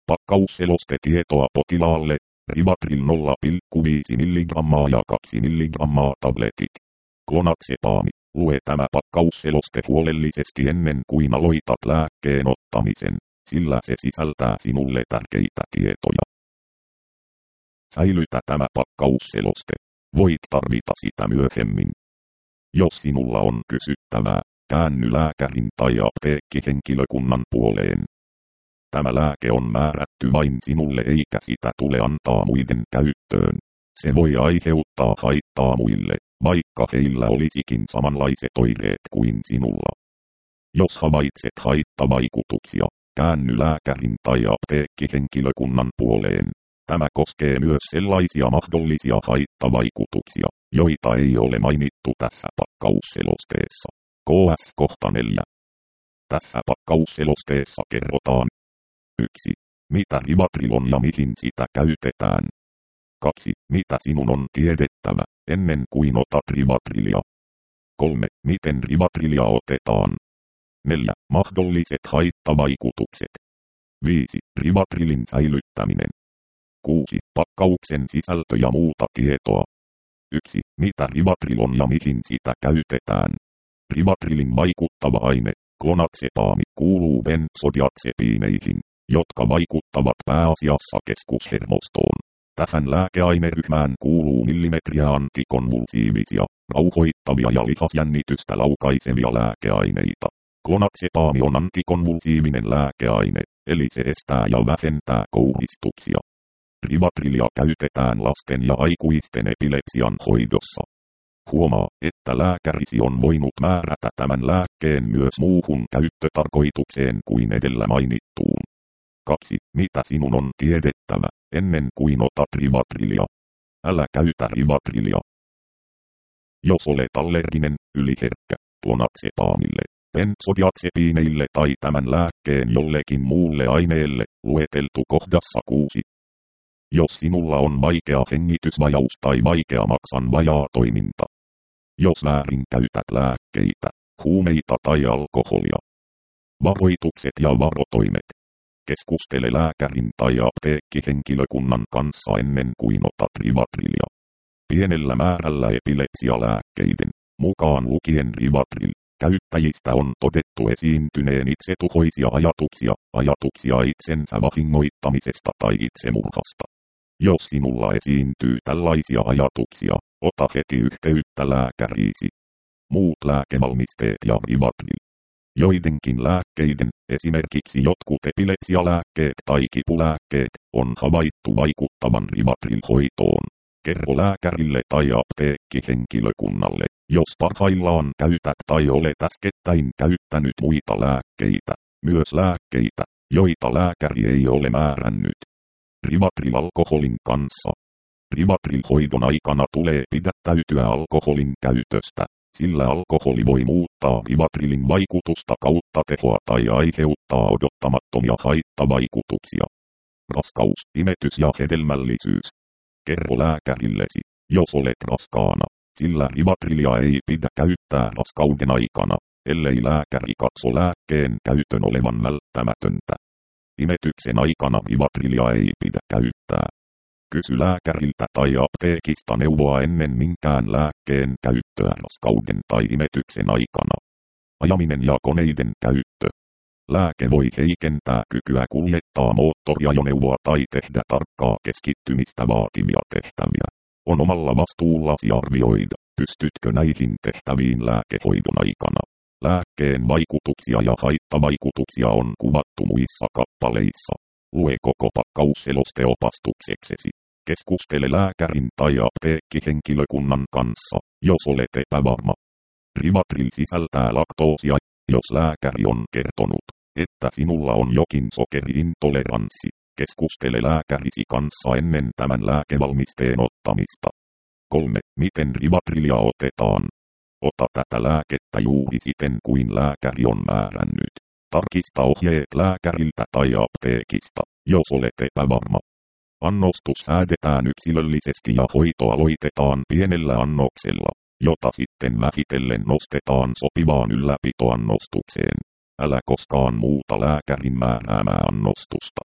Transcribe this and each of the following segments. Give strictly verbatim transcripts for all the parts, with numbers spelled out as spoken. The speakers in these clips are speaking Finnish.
Pakkausselostetietoa potilaalle. Rivatril nolla pilkku viisi milligrammaa ja kaksi milligrammaa tabletit. Clonazepami. Lue tämä pakkausseloste huolellisesti ennen kuin aloitat lääkkeen ottamisen, sillä se sisältää sinulle tärkeitä tietoja. Säilytä tämä pakkausseloste. Voit tarvita sitä myöhemmin. Jos sinulla on kysyttävää, käänny lääkärin tai apteekkihenkilökunnan puoleen. Tämä lääke on määrätty vain sinulle eikä sitä tule antaa muiden käyttöön. Se voi aiheuttaa haittaa muille, vaikka heillä olisikin samanlaiset oireet kuin sinulla. Jos havaitset haittavaikutuksia, käänny lääkärin tai apteekkihenkilökunnan puoleen. Tämä koskee myös sellaisia mahdollisia haittavaikutuksia, joita ei ole mainittu tässä pakkausselosteessa. K S kohta neljä. Tässä pakkausselosteessa kerrotaan: yksi. Mitä Rivatril on ja mihin sitä käytetään. kaksi. Mitä sinun on tiedettävä, ennen kuin otat Rivatrilia. kolme. Miten Rivatrilia otetaan. neljä. Mahdolliset haittavaikutukset. viisi. Rivatrilin säilyttäminen. kuusi. Pakkauksen sisältö ja muuta tietoa. yksi. Mitä Rivatril on ja mihin sitä käytetään. Rivatrilin vaikuttava aine, clonazepami, kuuluu benzodiazepiineihin, jotka vaikuttavat pääasiassa keskushermostoon. Tähän lääkeaineryhmään kuuluu millimetriä antikonvulsiivisia, rauhoittavia ja lihasjännitystä laukaisevia lääkeaineita. Clonazepami on antikonvulsiivinen lääkeaine, eli se estää ja vähentää kouristuksia. Rivatrilia käytetään lasten ja aikuisten epilepsian hoidossa. Huomaa, että lääkärisi on voinut määrätä tämän lääkkeen myös muuhun käyttötarkoitukseen kuin edellä mainittuun. kaksi. Mitä sinun on tiedettävä, ennen kuin otat Rivatrilia. Älä käytä Rivatrilia. Jos olet allerginen, yliherkkä, clonazepamille, benzodiazepiineille tai tämän lääkkeen jollekin muulle aineelle, lueteltu kohdassa kuusi. Jos sinulla on vaikea hengitysvajaus tai vaikea maksan vajaatoiminta. Jos väärin käytät lääkkeitä, huumeita tai alkoholia. Varoitukset ja varotoimet. Keskustele lääkärin tai apteekkihenkilökunnan kanssa ennen kuin otat Rivatrilia. Pienellä määrällä epilepsialääkkeiden, mukaan lukien Rivatril, käyttäjistä on todettu esiintyneen itsetuhoisia ajatuksia, ajatuksia itsensä vahingoittamisesta tai itsemurhasta. Jos sinulla esiintyy tällaisia ajatuksia, ota heti yhteyttä lääkäriisi. Muut lääkevalmisteet ja Rivatril. Joidenkin lääkkeiden, esimerkiksi jotkut epilepsialääkkeet tai kipulääkkeet, on havaittu vaikuttavan Rivatril-hoitoon. Kerro lääkärille tai apteekkihenkilökunnalle, jos parhaillaan käytät tai olet äskettäin käyttänyt muita lääkkeitä, myös lääkkeitä, joita lääkäri ei ole määrännyt. Rivatril alkoholin kanssa. Rivatril-hoidon aikana tulee pidättäytyä alkoholin käytöstä, sillä alkoholi voi muuttaa Rivatrilin vaikutusta kautta tehoa tai aiheuttaa odottamattomia haittavaikutuksia. Raskaus, imetys ja hedelmällisyys. Kerro lääkärillesi, jos olet raskaana, sillä Rivatrilia ei pidä käyttää raskauden aikana, ellei lääkäri katso lääkkeen käytön olevan välttämätöntä. Imetyksen aikana Rivatrilia ei pidä käyttää. Kysy lääkäriltä tai apteekista neuvoa ennen minkään lääkkeen käyttöä raskauden tai imetyksen aikana. Ajaminen ja koneiden käyttö. Lääke voi heikentää kykyä kuljettaa moottoriajoneuvoa tai tehdä tarkkaa keskittymistä vaativia tehtäviä. On omalla vastuullasi arvioida, pystytkö näihin tehtäviin lääkehoidon aikana. Lääkkeen vaikutuksia ja haittavaikutuksia on kuvattu muissa kappaleissa. Lue koko pakkausseloste opastukseksesi. Keskustele lääkärin tai apteekkihenkilökunnan kanssa, jos olet epävarma. Rivatril sisältää laktoosia, jos lääkäri on kertonut, että sinulla on jokin sokeriintoleranssi. Keskustele lääkärisi kanssa ennen tämän lääkevalmisteen ottamista. kolme. Miten Rivatrilia otetaan? Ota tätä lääkettä juuri siten kuin lääkäri on määrännyt. Tarkista ohjeet lääkäriltä tai apteekista, jos olet epävarma. Annostus säädetään yksilöllisesti ja hoito aloitetaan pienellä annoksella, jota sitten vähitellen nostetaan sopivaan ylläpitoannostukseen. Älä koskaan muuta lääkärin määräämää annostusta.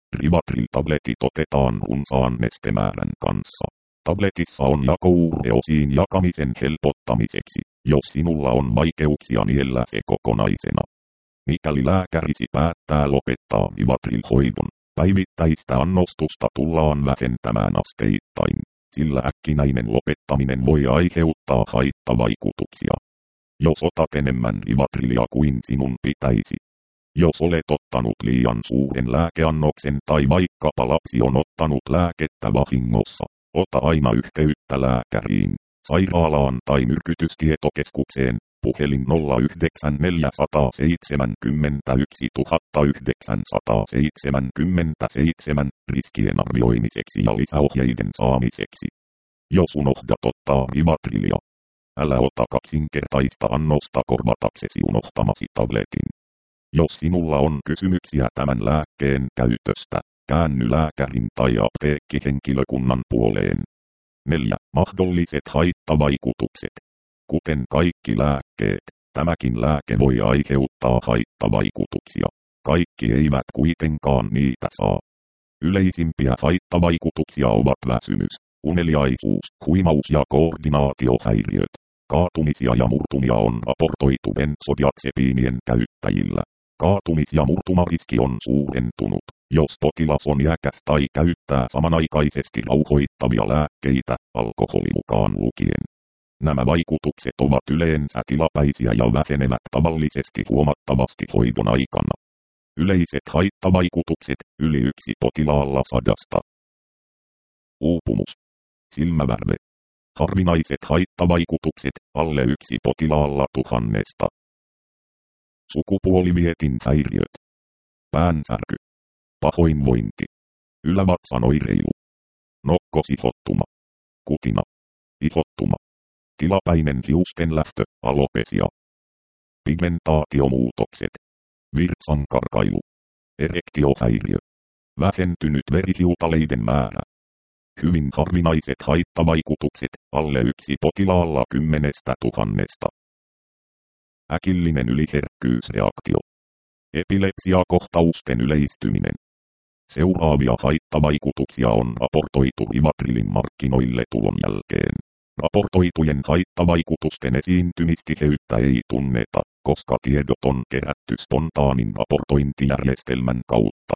Rivatril-tabletit otetaan runsaan nestemäärän kanssa. Tabletissa on jakouure osiin jakamisen helpottamiseksi, jos sinulla on vaikeuksia niellä se kokonaisena. Mikäli lääkärisi päättää lopettaa Rivatril-hoidon, päivittäistä annostusta tullaan vähentämään asteittain, sillä äkkinäinen lopettaminen voi aiheuttaa haittavaikutuksia. Jos otat enemmän Rivatrilia kuin sinun pitäisi. Jos olet ottanut liian suuren lääkeannoksen tai vaikkapa lapsi on ottanut lääkettä vahingossa, ota aina yhteyttä lääkäriin, sairaalaan tai myrkytystietokeskukseen, puhelin nolla yhdeksän neljä seitsemän yksi yhdeksän seitsemän seitsemän riskien arvioimiseksi ja lisäohjeiden saamiseksi. Jos unohdat ottaa Rivatrilia, älä ota kaksinkertaista annosta korvataksesi unohtamasi tabletin. Jos sinulla on kysymyksiä tämän lääkkeen käytöstä, käänny lääkärin tai apteekkihenkilökunnan puoleen. neljä. Mahdolliset haittavaikutukset. Kuten kaikki lääkkeet, tämäkin lääke voi aiheuttaa haittavaikutuksia. Kaikki eivät kuitenkaan niitä saa. Yleisimpiä haittavaikutuksia ovat väsymys, uneliaisuus, huimaus ja koordinaatiohäiriöt. Kaatumisia ja murtumia on raportoitu benzodiazepiinien käyttäjillä. Kaatumis- ja murtumariski on suurentunut, jos potilas on iäkäs tai käyttää samanaikaisesti rauhoittavia lääkkeitä, alkoholi mukaan lukien. Nämä vaikutukset ovat yleensä tilapäisiä ja vähenevät tavallisesti huomattavasti hoidon aikana. Yleiset haittavaikutukset, yli yksi potilaalla sadasta. Uupumus. Silmävärve. Harvinaiset haittavaikutukset, alle yksi potilaalla tuhannesta. Sukupuolivietin häiriöt. Päänsärky. Pahoinvointi. Ylävatsan oireilu. Nokkosihottuma. Kutina. Ihottuma. Tilapäinen hiusten lähtö, alopesia. Pigmentaatiomuutokset. Virtsankarkailu. Erektiohäiriö. Vähentynyt verihiutaleiden määrä. Hyvin harvinaiset haittavaikutukset, alle yksi potilaalla kymmenestä tuhannesta. Äkillinen yliherkkyysreaktio. Epilepsiakohtausten yleistyminen. Seuraavia haittavaikutuksia on raportoitu Rivatrilin markkinoille tulon jälkeen. Raportoitujen haittavaikutusten esiintymistiheyttä ei tunneta, koska tiedot on kerätty spontaanin raportointijärjestelmän kautta.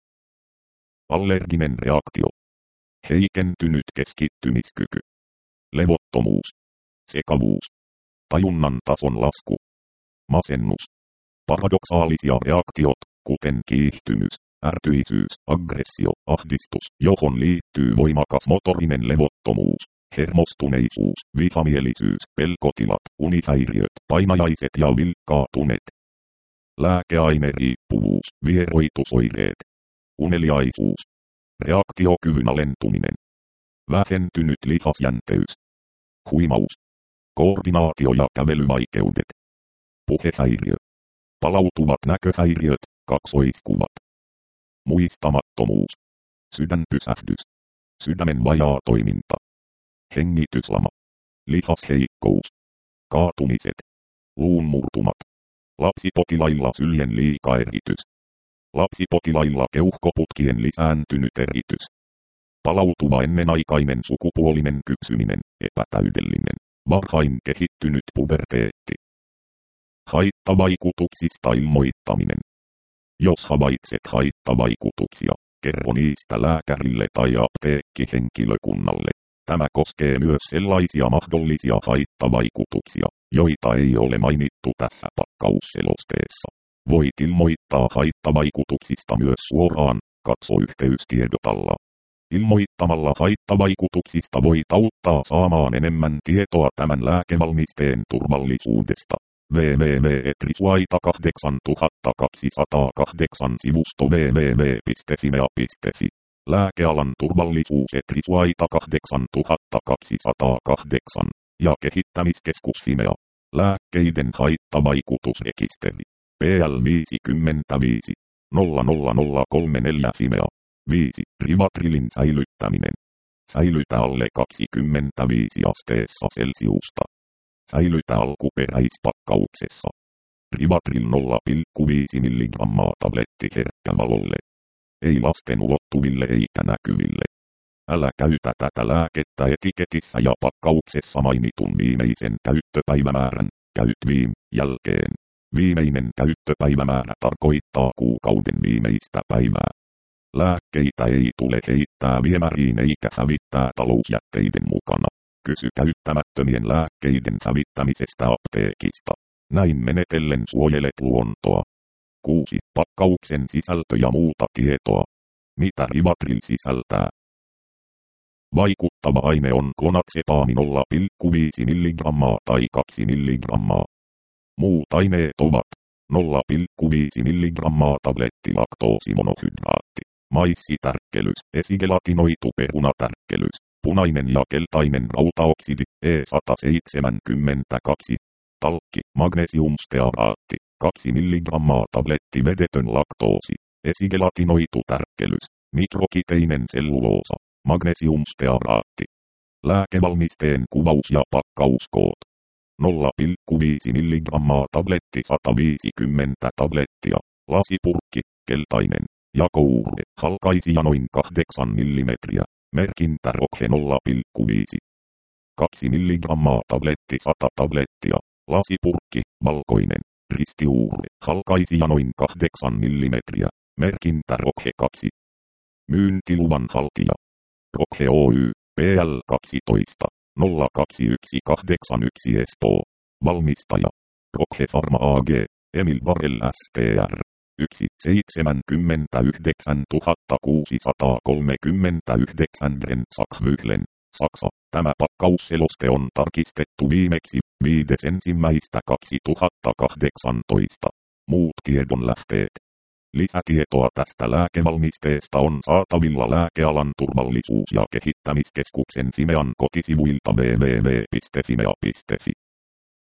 Allerginen reaktio. Heikentynyt keskittymiskyky. Levottomuus. Sekavuus. Tajunnan tason lasku. Masennus. Paradoksaalisia reaktiot, kuten kiihtymys, ärtyisyys, aggressio, ahdistus, johon liittyy voimakas motorinen levottomuus, hermostuneisuus, vihamielisyys, pelkotilat, unihäiriöt, painajaiset ja vilkkaatuneet. Lääkeaineriippuvuus, vieroitusoireet. Uneliaisuus. Reaktiokyvyn alentuminen. Vähentynyt lihasjänteys. Huimaus. Koordinaatio- ja kävelyvaikeudet. Puhehäiriö. Palautuvat näköhäiriöt, kaksoiskuvat. Muistamattomuus. Sydänpysähdys. Sydämen vajaa toiminta. Hengityslama. Lihasheikkous. Kaatumiset. Luunmurtumat. Lapsipotilailla syljen liikaeritys. Lapsipotilailla keuhkoputkien lisääntynyt eritys. Palautuva ennenaikainen sukupuolinen kypsyminen, epätäydellinen, varhain kehittynyt puberteetti. Haittavaikutuksista ilmoittaminen. Jos havaitset haittavaikutuksia, kerro niistä lääkärille tai apteekkihenkilökunnalle. Tämä koskee myös sellaisia mahdollisia haittavaikutuksia, joita ei ole mainittu tässä pakkausselosteessa. Voit ilmoittaa haittavaikutuksista myös suoraan, katso yhteystiedot alla. Ilmoittamalla haittavaikutuksista voit auttaa saamaan enemmän tietoa tämän lääkevalmisteen turvallisuudesta. double-u double-u double-u piste trisuaita kahdeksantuhattakaksisataakahdeksan sivusto double-u double-u double-u piste fimea piste fi. Lääkealan turvallisuus et Trisuaita kahdeksantuhattakaksisataakahdeksan ja kehittämiskeskus Fimea. Lääkkeiden haittavaikutusrekisteri. P L viisikymmentäviisi nolla nolla nolla kolme neljä Fimea. viisi. Rivatrilin säilyttäminen. Säilytä alle kaksikymmentäviisi asteessa Celsiusta. Säilytä alkuperäispakkauksessa. Rivatril nolla pilkku viisi milligrammaa tabletti herkkävalolle. ei lasten ulottuville eikä näkyville. Älä käytä tätä lääkettä etiketissä ja pakkauksessa mainitun viimeisen käyttöpäivämäärän, käyt viim, jälkeen. Viimeinen käyttöpäivämäärä tarkoittaa kuukauden viimeistä päivää. Lääkkeitä ei tule heittää viemäriin eikä hävittää talousjätteiden mukana. Kysy käyttämättömien lääkkeiden hävittämisestä apteekista. Näin menetellen suojelet luontoa. kuusi. Pakkauksen sisältö ja muuta tietoa. Mitä Rivatril sisältää? Vaikuttava aine on Clonazepam nolla pilkku viisi milligrammaa tai kaksi milligrammaa. Muut aineet ovat nolla pilkku viisi milligrammaa tablettilaktoosi-monohydraatti, maissitärkkelys, esigelatinoitu perunatärkkelys, punainen ja keltainen rautaoksidi E sata seitsemänkymmentäkaksi, talkki, magnesiumstearaatti, kaksi milligrammaa tablettivedetön laktoosi, esigelatinoitu tärkkelys, mikrokiteinen selluloosa, magnesiumstearaatti. Lääkevalmisteen kuvaus ja pakkauskoot. nolla pilkku viisi milligrammaa tabletti sata viisikymmentä tablettia, lasipurkki, keltainen, jakouure, halkaisija noin kahdeksan millimetriä, merkintä Rokhe nolla pilkku viisi. kaksi milligrammaa tabletti sata tablettia, lasipurkki, valkoinen, ristiuure, halkaisija noin kahdeksan millimetriä, merkintä Rokhe kaksi. Myyntiluvan haltija. Rokhe Oy, P L kaksitoista, nolla kaksi yksi kahdeksan yksi Espoo. Valmistaja. Rokhe Pharma A G, Emil Varel S T R. yksi seitsemänkymmentäyhdeksän kuusisataakolmekymmentäyhdeksän Brenzakvyhlen, Saksa. Tämä pakkausseloste on tarkistettu viimeksi viides ensimmäistä kaksituhattakahdeksantoista. Muut tiedonlähteet. Lisätietoa tästä lääkevalmisteesta on saatavilla Lääkealan turvallisuus- ja kehittämiskeskuksen Fimean kotisivuilta double-u double-u double-u piste fimea piste fi.